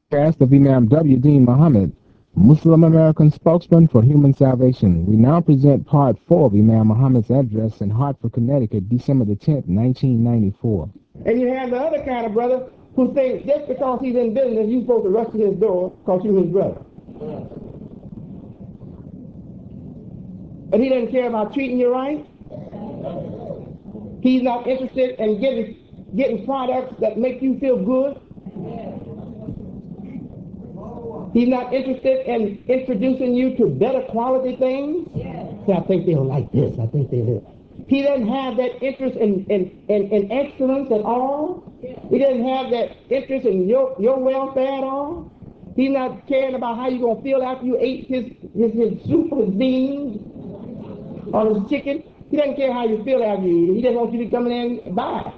Podcast of Imam W. Dean Muhammad, Muslim American spokesman for human salvation. We now present part 4 of Imam Muhammad's address in Hartford, Connecticut, December the 10th, 1994. And you have the other kind of brother who thinks just because he's in business, you're supposed to rush to his door because you're his brother. But he doesn't care about treating you right. He's not interested in getting products that make you feel good. He's not interested in introducing you to better quality things. So I think they'll like this. I think they'll. He doesn't have that interest in excellence at all. He doesn't have that interest in your welfare at all. He's not caring about how you're going to feel after you ate his soup, his beans, or his chicken. He doesn't care how you feel after you eat it. He just wants you to come in and buy.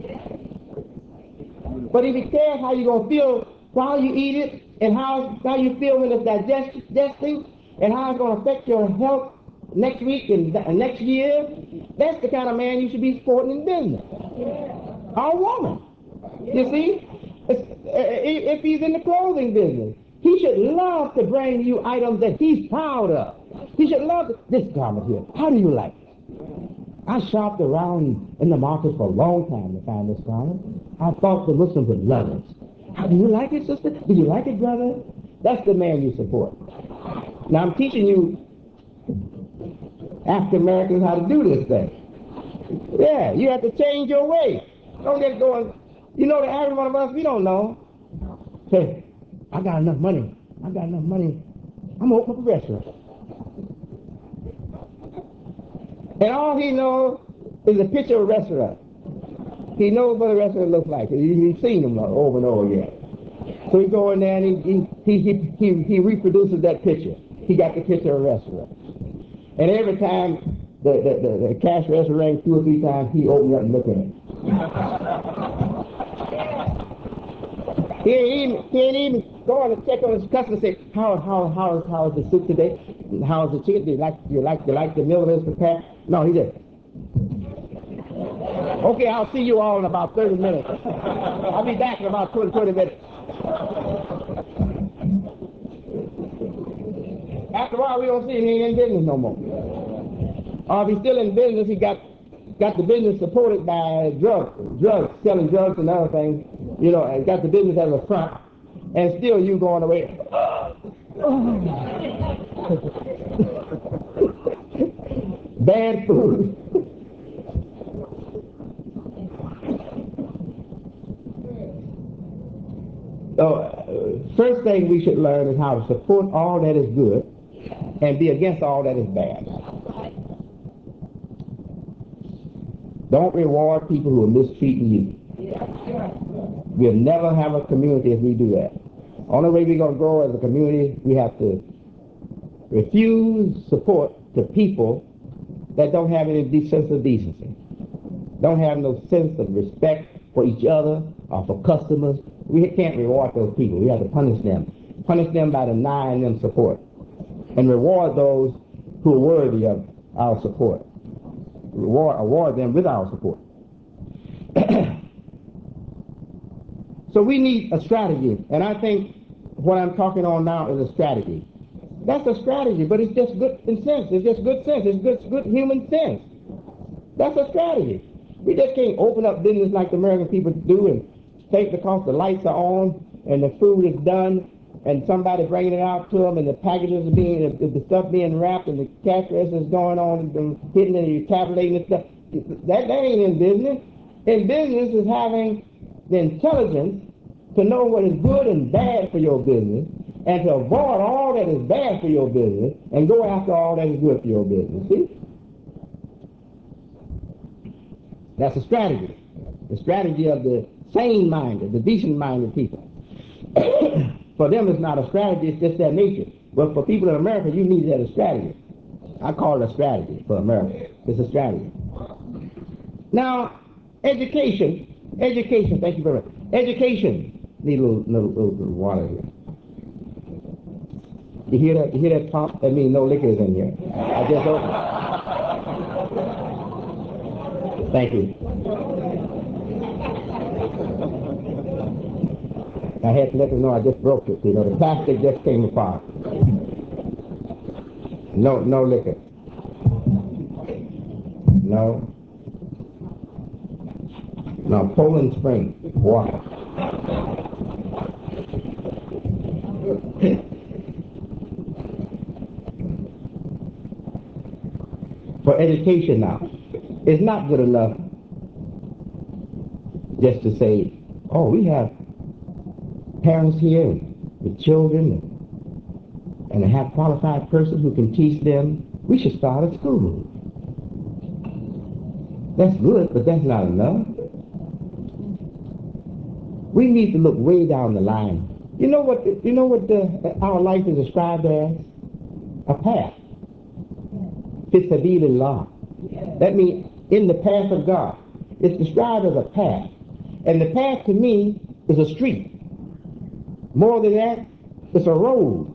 But if he cares how you're going to feel while you eat it, and how you feel when it's digesting, and how it's going to affect your health next week and next year, that's the kind of man you should be supporting in business. Or woman. You see? If he's in the clothing business, he should love to bring you items that he's proud of. He should love this garment here. How do you like it? I shopped around in the market for a long time to find this garment. I thought the Muslims would love it. How do you like it, sister? Do you like it, brother? That's the man you support. Now I'm teaching you African Americans how to do this thing. Yeah, you have to change your way. Don't get going. You know, the average one of us, we don't know. Say, I got enough money. I'm gonna open up a restaurant. And all he knows is a picture of a restaurant. He knows what a restaurant looks like. He's seen them over and over again. So he go in there and he reproduces that picture. He got the picture of a restaurant. And every time the cash register rang 2 or 3 times, he opened up and looked at it. He ain't even going to check on his customer and say, how is the soup today? How is the chicken? Do you like the meal that's prepared? No, he just, okay, I'll see you all in about 30 minutes. I'll be back in about 20 minutes. After a while, we don't see him. He ain't in business no more. Or if he's still in business, he got the business supported by drugs, selling drugs and other things, and got the business as a front, and still you going away. Bad food. So, first thing we should learn is how to support all that is good and be against all that is bad. Don't reward people who are mistreating you. We'll never have a community if we do that. Only way we're going to grow as a community, we have to refuse support to people that don't have any sense of decency, don't have no sense of respect for each other or for customers. We can't reward those people. We have to punish them. Punish them by denying them support. And reward those who are worthy of our support. Award them with our support. So we need a strategy. And I think what I'm talking on now is a strategy. That's a strategy, but it's just good sense. It's just good sense. It's good human sense. That's a strategy. We just can't open up business like the American people do and think because the lights are on and the food is done and somebody bringing it out to them and the packages are the stuff being wrapped and the cash register is going on and hitting and you're tabulating and stuff. That ain't in business. In business is having the intelligence to know what is good and bad for your business and to avoid all that is bad for your business and go after all that is good for your business. See? That's a strategy. The strategy of the sane-minded, the decent-minded people. For them, it's not a strategy, it's just their nature. But for people in America, you need that as a strategy. I call it a strategy for America. It's a strategy. Now, education, thank you very much. Education. Need a little water here. You hear that pop? That means no liquor is in here. I just don't. Thank you. I had to let them know I just broke it. You know, the plastic just came apart. No, no liquor. No. No, Poland Spring, water. For education now, it's not good enough just to say, oh, we have parents here with children and have qualified persons who can teach them. We should start a school. That's good, but that's not enough. We need to look way down the line. You know what? Our life is described as a path. Fi sabilillah. That means in the path of God. It's described as a path, and the path to me is a street. More than that, it's a road.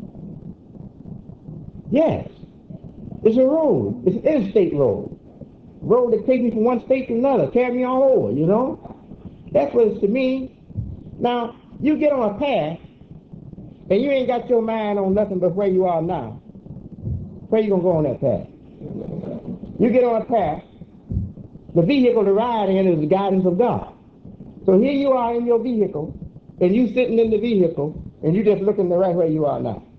Yes, it's a road. It's an interstate road. Road that takes me from one state to another, carry me all over. You know, that's what it's to me. Now you get on a path, and you ain't got your mind on nothing but where you are now. Where you gonna go on that path? You get on a path. The vehicle to ride in is the guidance of God. So here you are in your vehicle, and you sitting in the vehicle, and you just looking the right where you are now.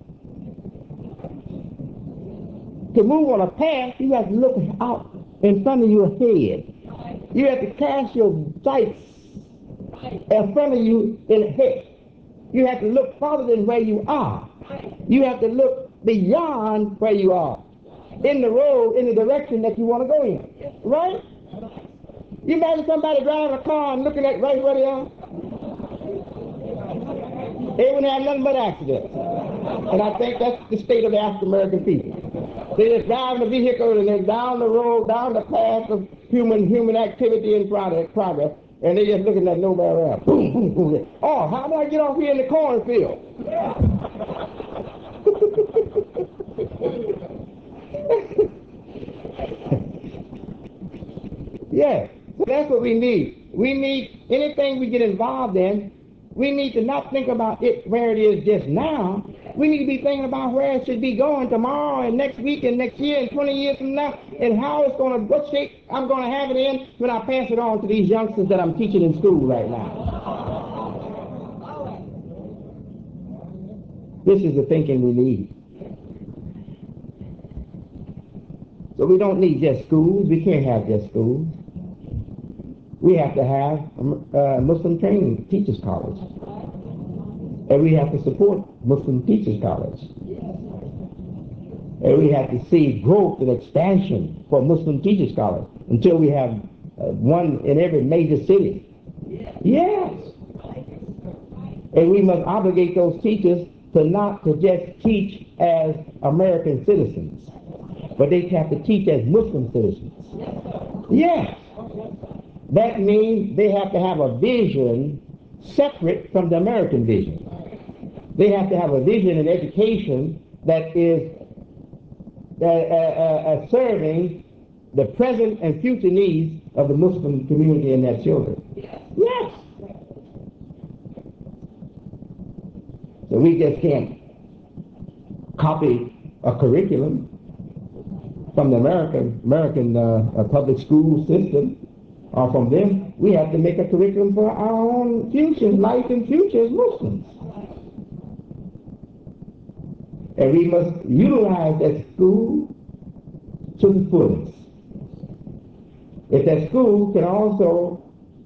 To move on a path, you have to look out in front of your head. You have to cast your sights in front of you in ahead. You have to look farther than where you are. You have to look beyond where you are, in the road, in the direction that you want to go in. Right? You imagine somebody driving a car and looking at right where they are? They wouldn't have nothing but accidents. And I think that's the state of the African American people. They just drive the vehicle and they're down the road, down the path of human activity and progress, and they just looking at nowhere else. Boom, boom, boom. Oh, how do I get off here in the cornfield? Yeah, so that's what we need. We need anything we get involved in, we need to not think about it where it is just now. We need to be thinking about where it should be going tomorrow and next week and next year and 20 years from now, and how it's going to, what shape I'm going to have it in when I pass it on to these youngsters that I'm teaching in school right now. This is the thinking we need. So we don't need just schools. We can't have just schools. We have to have a Muslim training teachers college. And we have to support Muslim teachers college. And we have to see growth and expansion for Muslim teachers college until we have one in every major city. Yes. And we must obligate those teachers to just teach as American citizens, but they have to teach as Muslim citizens. Yes. That means they have to have a vision separate from the American vision. They have to have a vision in education that is serving the present and future needs of the Muslim community and their children. Yes. So we just can't copy a curriculum from the American public school system or from them. We have to make a curriculum for our own future, life and future as Muslims. And we must utilize that school to the fullest. If that school can also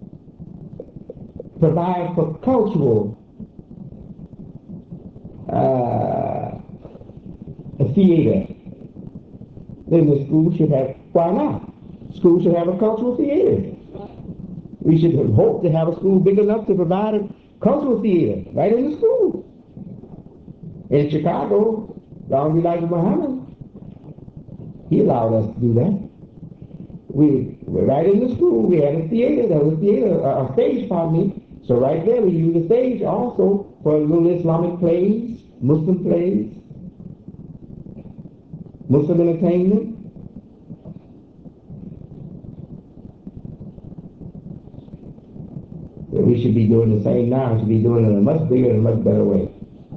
provide for cultural theater, then the school should have, why not? School should have a cultural theater. We should hope to have a school big enough to provide a cultural theater right in the school. In Chicago, Long Elijah Muhammad, he allowed us to do that. We were right in the school. We had a theater. There was a stage, pardon me. So right there we used the stage also for little Islamic plays, Muslim plays, Muslim entertainment. we should be doing the same now. We should be doing it in a much bigger and much better way.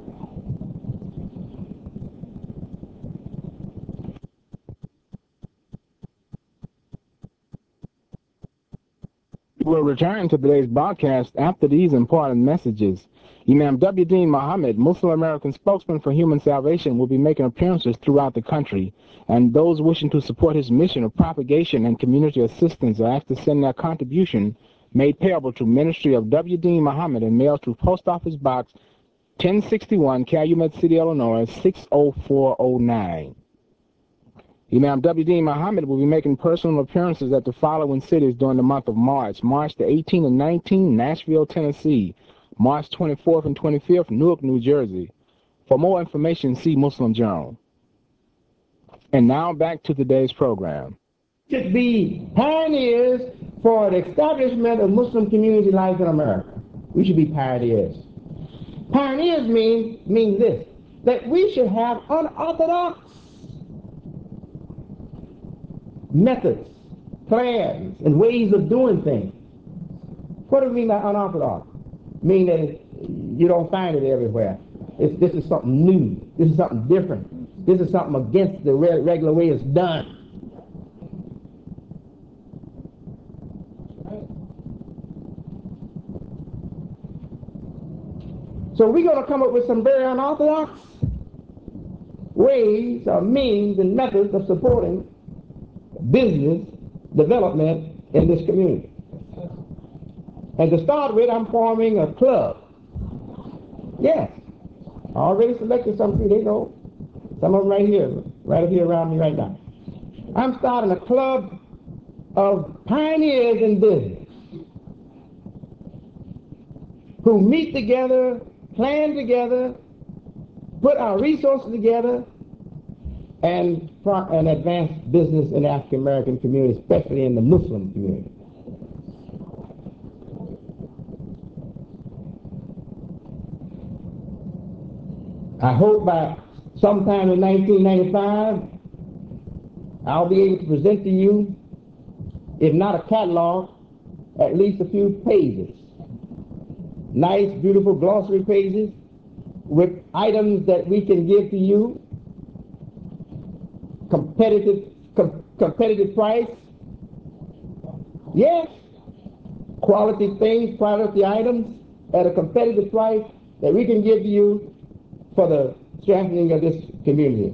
We'll return to today's broadcast after these important messages. Imam W. Deen Muhammad, Muslim American spokesman for Human Salvation, will be making appearances throughout the country, and those wishing to support his mission of propagation and community assistance are asked to send their contribution made payable to Ministry of W. Deen Muhammad and mailed to Post Office Box 1061, Calumet City, Illinois 60409. Imam W. Deen Muhammad will be making personal appearances at the following cities during the month of March. March the 18th and 19th, Nashville, Tennessee. March 24th and 25th, Newark, New Jersey. For more information, see Muslim Journal. And now back to today's program. Should be pioneers for the establishment of Muslim community life in America. We should be pioneers. Pioneers mean this, that we should have unorthodox methods, plans, and ways of doing things. What do we mean by unorthodox? Mean that you don't find it everywhere. This is something new. This is something different. This is something against the regular way it's done. So we're going to come up with some very unorthodox ways or means and methods of supporting business development in this community. And to start with, I'm forming a club. Yes. I already selected some of you, they know. Some of them right up here around me right now. I'm starting a club of pioneers in business who meet together, plan together, put our resources together, and advance business in the African American community, especially in the Muslim community. I hope by sometime in 1995, I'll be able to present to you, if not a catalog, at least a few pages. Nice, beautiful glossary pages with items that we can give to you, competitive price. Yes, quality things, quality items at a competitive price that we can give to you for the strengthening of this community.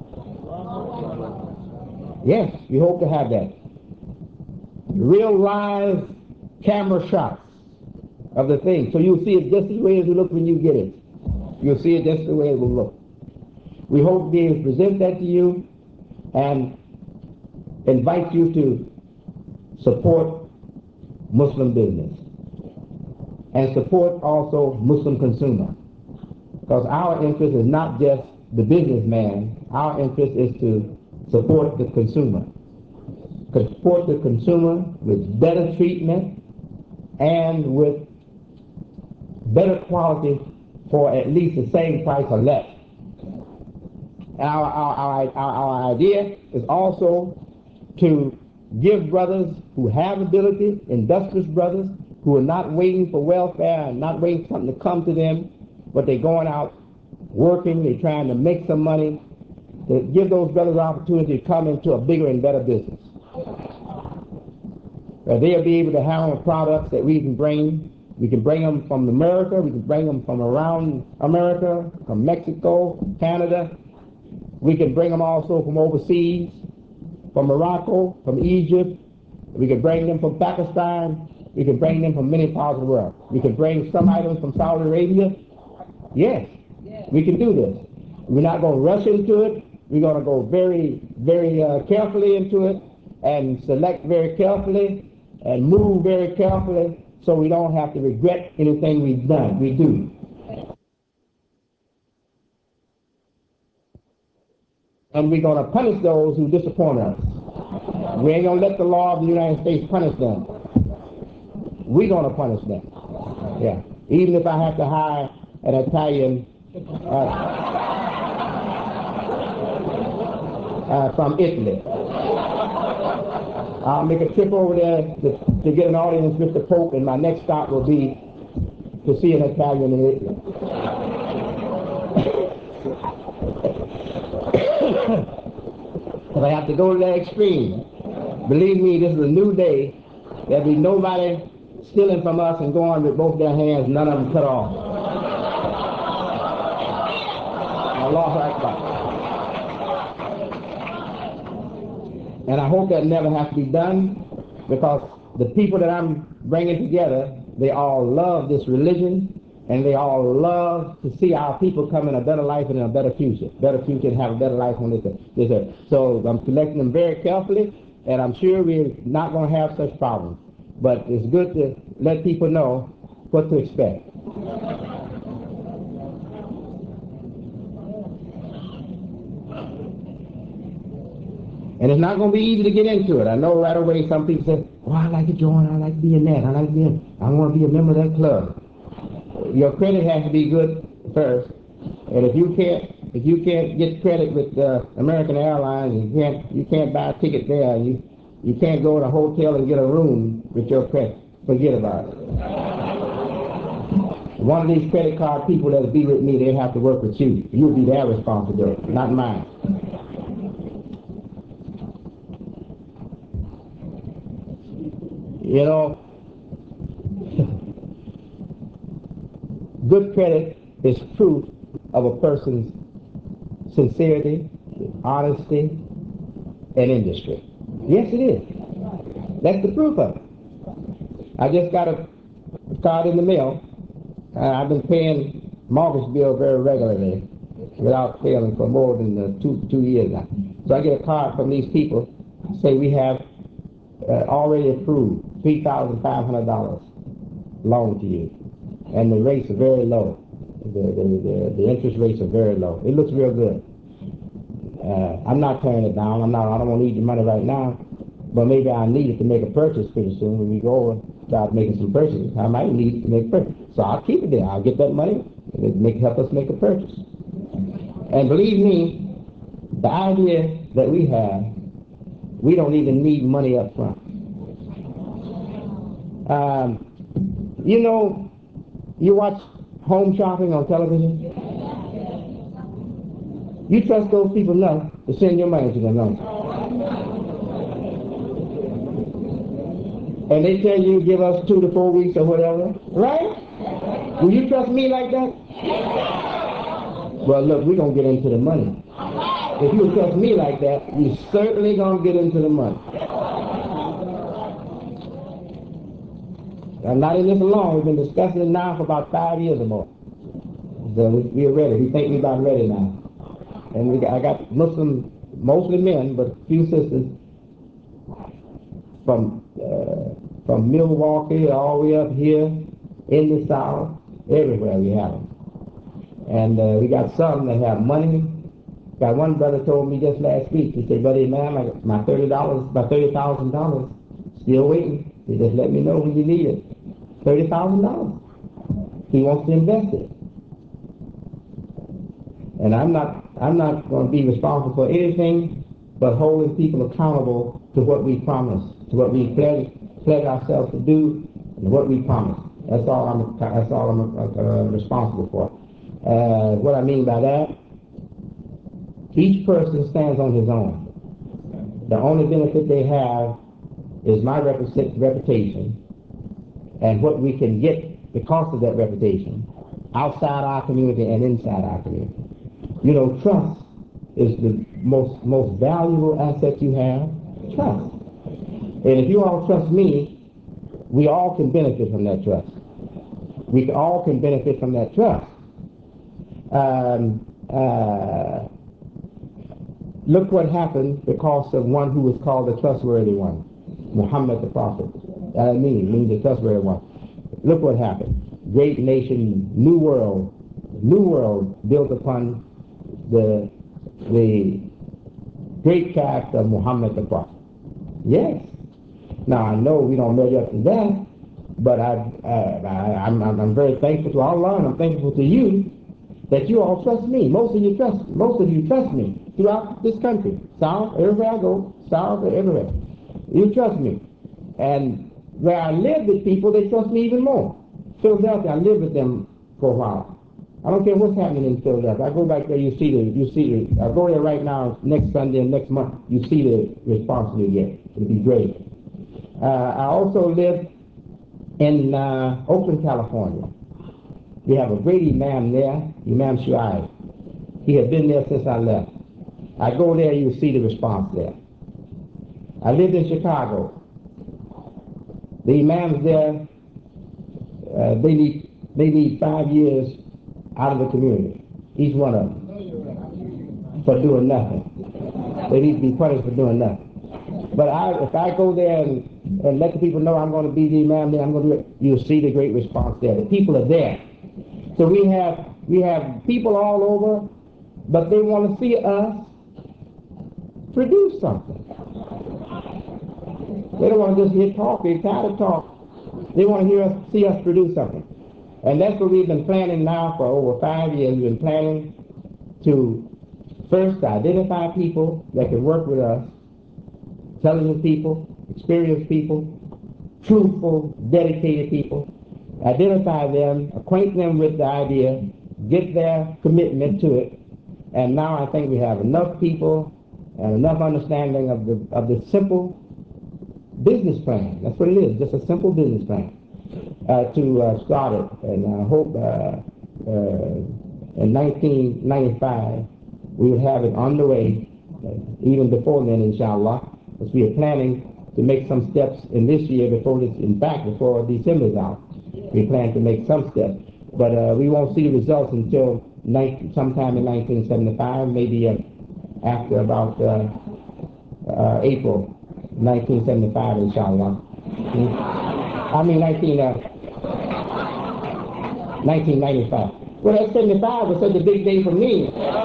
Yes, we hope to have that. Real live camera shots of the thing. So you'll see it just the way it will look when you get it. You'll see it just the way it will look. We hope to be able to present that to you and invite you to support Muslim business and support also Muslim consumer. Because our interest is not just the businessman, our interest is to support the consumer. Support the consumer with better treatment and with better quality for at least the same price or less. Our idea is also to give brothers who have ability, industrious brothers, who are not waiting for welfare and not waiting for something to come to them, but they're going out working, they're trying to make some money, to give those brothers an opportunity to come into a bigger and better business. They'll be able to have products that we can bring. We can bring them from America, we can bring them from around America, from Mexico, Canada. We can bring them also from overseas, from Morocco, from Egypt. We can bring them from Pakistan. We can bring them from many parts of the world. We can bring some items from Saudi Arabia. Yes, we can do this. We're not going to rush into it. We're going to go very, very carefully into it and select very carefully and move very carefully so we don't have to regret anything we've done. We do. And we're going to punish those who disappoint us. We ain't going to let the law of the United States punish them. We're going to punish them. Yeah. Even if I have to hire an Italian from Italy. I'll make a trip over there to get an audience with the Pope, and my next stop will be to see an Italian in Italy. If I have to go to that extreme, believe me, this is a new day. There'll be nobody stealing from us and going with both their hands, none of them cut off. Allahu Akbar. And I hope that never has to be done, because the people that I'm bringing together, they all love this religion, and they all love to see our people come in a better life and in a better future and have a better life on this earth. So I'm selecting them very carefully, and I'm sure we're not going to have such problems. But it's good to let people know what to expect. And it's not going to be easy to get into it. I know right away some people say, "Oh, I like to join. I like to be in that. I want to be a member of that club." Your credit has to be good first. And if you can't get credit with American Airlines, you can't buy a ticket there. You can't go to a hotel and get a room with your credit. Forget about it. One of these credit card people that'll be with me, they have to work with you. You'll be their responsibility, not mine. You know, good credit is proof of a person's sincerity, honesty, and industry. Yes, it is. That's the proof of it. I just got a card in the mail. I've been paying mortgage bill very regularly without failing for more than 2 years now. So I get a card from these people, say we have already approved $3,500 loan to you. And the rates are very low. The interest rates are very low. It looks real good. I'm not turning it down. I don't want to need the money right now, but maybe I need it to make a purchase pretty soon. When we go over, start making some purchases, I might need it to make a purchase. So I'll keep it there. I'll get that money and help us make a purchase. And believe me, the idea that we have, we don't even need money up front. You know, you watch home shopping on television. You trust those people enough to send your money to them, don't you? And they tell you give us 2 to 4 weeks or whatever, right? Will you trust me like that? Well, look, we're going to get into the money. If you trust me like that, you're certainly going to get into the money. I'm not in this alone. We've been discussing it now for about 5 years or more. So we're ready. We think we're about ready now. And I got Muslims, mostly men, but a few sisters from Milwaukee all the way up here in the South, everywhere we have them. And we got some that have money. Got one brother told me just last week, he said, "Buddy, man, my $30,000 still waiting. He just let me know when you need it." $30,000. He wants to invest it. And I'm not going to be responsible for anything but holding people accountable to what we promise, to what we pledge ourselves to do, and what we promise. That's all I'm responsible for. What I mean by that, each person stands on his own. The only benefit they have is my reputation and what we can get because of that reputation outside our community and inside our community. You know, trust is the most valuable asset you have. Trust. And if you all trust me, we all can benefit from that trust. We all can benefit from that trust. Look what happened because of one who was called the trustworthy one, Muhammad the Prophet. That means the trustworthy one. Look what happened. Great nation, new world built upon the great character of Muhammad the Prophet. Yes. Now I know we don't measure up to that, but I'm very thankful to Allah, and I'm thankful to you that you all trust me. Most of you trust me throughout this country. South, everywhere I go, South, everywhere. You trust me. And where I live with people, they trust me even more. Philadelphia, I lived with them for a while. I don't care what's happening in Philadelphia. I go back there, you see the, I go there right now, next Sunday and next month, you see the response we get. It'll be great. I also live in Oakland, California. We have a great imam there, Imam Shuaib. He had been there since I left. I go there, you see the response there. I lived in Chicago. The imams there, they need 5 years out of the community, each one of them, for doing nothing. They need to be punished for doing nothing. But if I go there and let the people know I'm going to be the imam there, I'm going to do it, you'll see the great response there. The people are there. So we have people all over, but they want to see us produce something. They don't want to just hear talk. They're tired of talk. They want to see us produce something. And that's what we've been planning now for over 5 years. We've been planning to first identify people that can work with us, intelligent people, experienced people, truthful, dedicated people, identify them, acquaint them with the idea, get their commitment to it, and now I think we have enough people and enough understanding of the simple business plan. That's what it is, just a simple business plan to start it. And I hope in 1995 we will have it on the way, even before then, inshallah, because we are planning to make some steps in this year before December's out. We plan to make some steps, but we won't see the results until sometime in 1975, maybe after about April 1975, inshallah. I mean 1995. Well, that 75 was such a big day for me.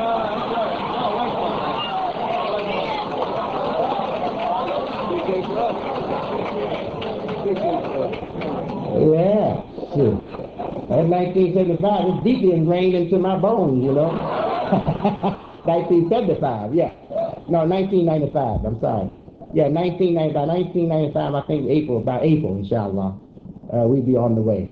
Yeah, sure. That 1975 is deeply ingrained into my bones, you know. 1975, yeah. No, 1995, I'm sorry. Yeah, 1995, I think by April, inshallah, we'll be on the way.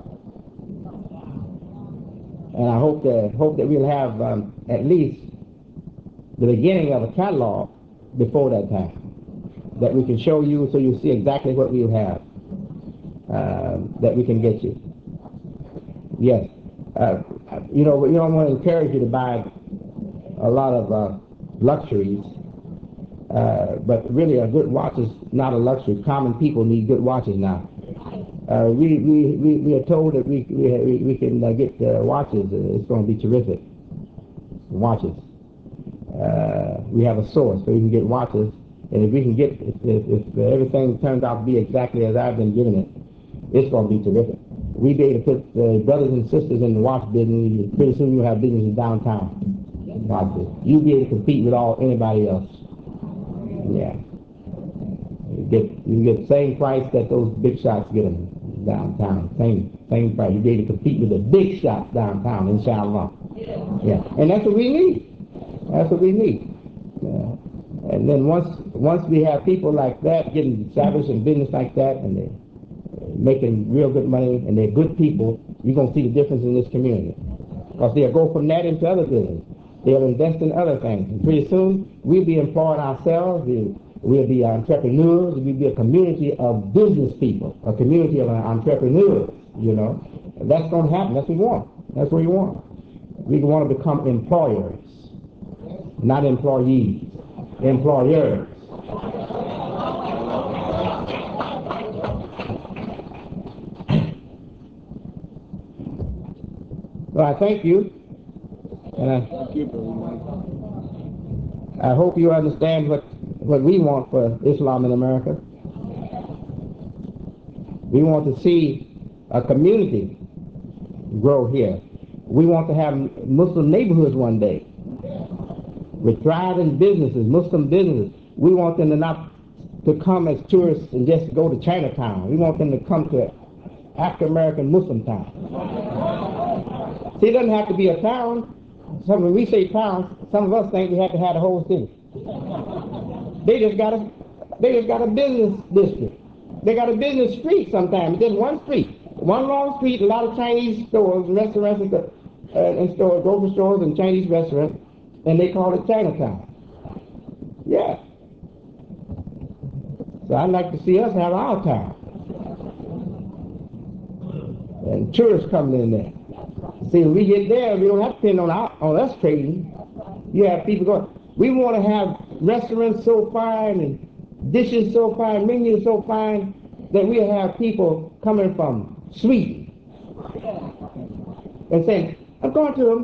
And I hope that we'll have at least the beginning of a catalog before that time that we can show you so you'll see exactly what we'll have that we can get you. Yes. You know, we don't want to encourage you to buy a lot of luxuries, but really a good watch is not a luxury. Common people need good watches now. We are told that we can get watches. It's going to be terrific. Watches. We have a source, so we can get watches. And if we can get, if everything turns out to be exactly as I've been giving it, it's going to be terrific. We be able to put brothers and sisters in the watch business. Pretty soon you'll have businesses downtown. Watches. You'll be able to compete with anybody else. Yeah. You get the same price that those big shots get them downtown. Same price. You be able to compete with the big shots downtown, inshallah. Yeah. And that's what we need. That's what we need. And then once we have people like that getting established in business like that, and they're making real good money, and they're good people, you're going to see the difference in this community. Because they'll go from that into other business. They'll invest in other things. And pretty soon, we'll be employing ourselves. We'll be entrepreneurs. We'll be a community of business people, a community of entrepreneurs, you know. That's going to happen. That's what we want. That's what we want. We want to become employers, not employees. Employers. So I thank you. And I hope you understand what we want for Islam in America. We want to see a community grow here. We want to have Muslim neighborhoods one day with thriving businesses, Muslim businesses. We want them to come as tourists and just go to Chinatown. We want them to come to African American Muslim town. See, it doesn't have to be a town. When we say town, some of us think we have to have the whole city. They just got They just got a business district. They got a business street sometimes, just one street. One long street, a lot of Chinese stores, restaurants, and stores, grocery stores and Chinese restaurants, and they call it Chinatown. Yeah. So I'd like to see us have our town. And tourists coming in there. See, when we get there, we don't have to depend on us trading. You have people going, we want to have restaurants so fine and dishes so fine, menus so fine, that we have people coming from Sweden and saying, I'm going to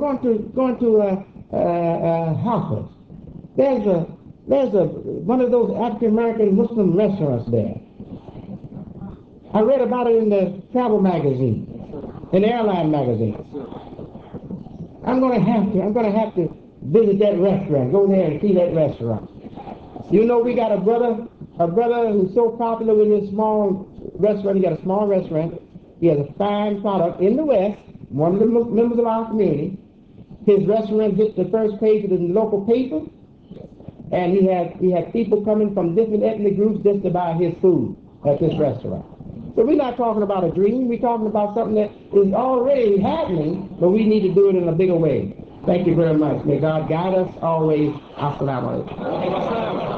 Hartford. There's one of those African American Muslim restaurants there. I read about it in the travel magazine, in the airline magazine. I'm going to have to visit that restaurant, go there and see that restaurant. You know, we got a brother who's so popular with his small restaurant. He got a small restaurant. He has a fine product in the West, one of the members of our community. His restaurant gets the first page of the local paper, and he had people coming from different ethnic groups just to buy his food at this restaurant. So we're not talking about a dream. We're talking about something that is already happening, but we need to do it in a bigger way. Thank you very much. May God guide us always. Assalamu alaikum.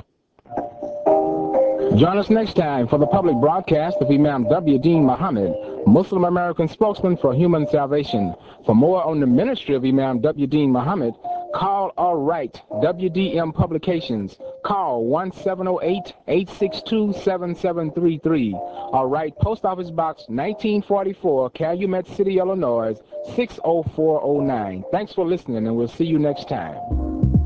Join us next time for the public broadcast of Imam W. Deen Muhammad, Muslim American spokesman for human salvation. For more on the ministry of Imam W. Deen Muhammad, call or write WDM Publications. Call 1-708-862-7733 or write Post Office Box 1944, Calumet City, Illinois 60409. Thanks for listening, and we'll see you next time.